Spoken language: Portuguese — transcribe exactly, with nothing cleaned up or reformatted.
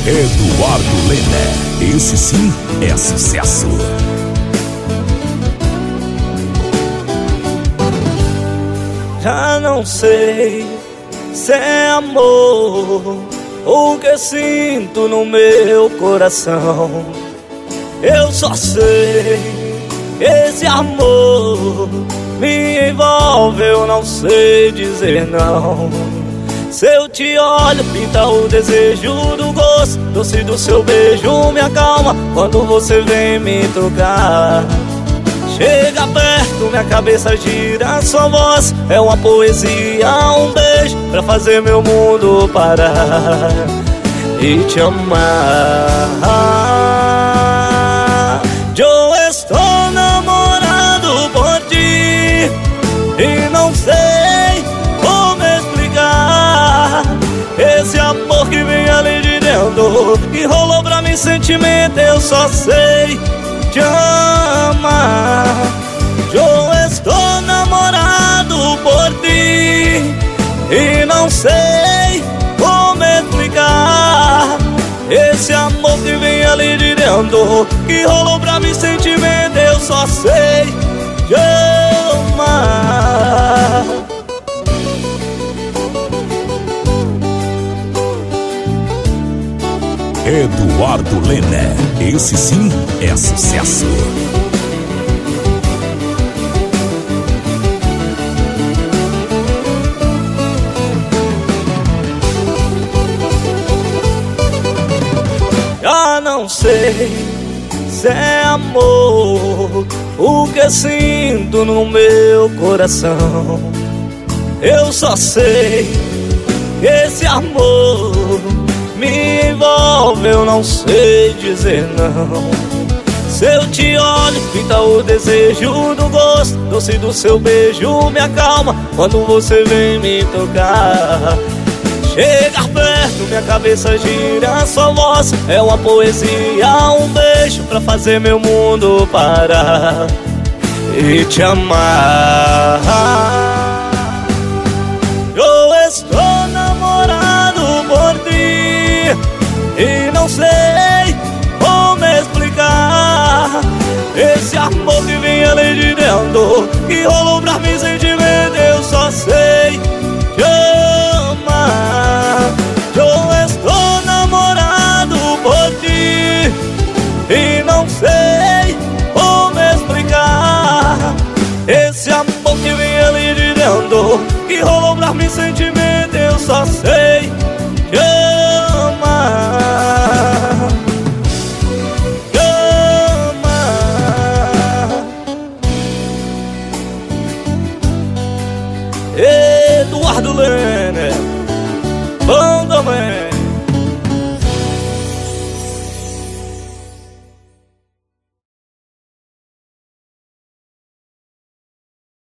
Eduardo Lene, esse sim é sucesso. Já não sei se é amor o que sinto no meu coração. Eu só sei que esse amor me envolve, eu não sei dizer não. Se eu te olho, pinta o desejo do gosto doce do seu beijo, me acalma quando você vem me tocar. Chega perto, minha cabeça gira, sua voz é uma poesia, um beijo pra fazer meu mundo parar e te amar. Eu estou namorado por ti e não sei como explicar esse amor que vem ali de dentro, que rolou pra mim sentimento, eu só sei te amar. Eu estou namorado por ti e não sei como explicar esse amor que vem ali de dentro, que rolou pra mim sentimento, eu só sei te amar. Eduardo Lene, esse sim é sucesso. Já não sei se é amor o que sinto no meu coração. Eu só sei que esse amor me envolve, eu não sei dizer não. Se eu te olho, pinta o desejo do gosto doce do seu beijo, me acalma quando você vem me tocar. Chega perto, minha cabeça gira, sua voz é uma poesia, um beijo pra fazer meu mundo parar e te amar. Eu estou namorado por ti e não sei como explicar esse amor que vem ali de dentro, que rolou pra mim sentimento, eu só sei te amar. Eu estou namorado por ti e não sei como explicar esse amor que vem ali de dentro, que rolou pra mim sentimento, eu só sei te amar. Te amar. Eduardo Lene.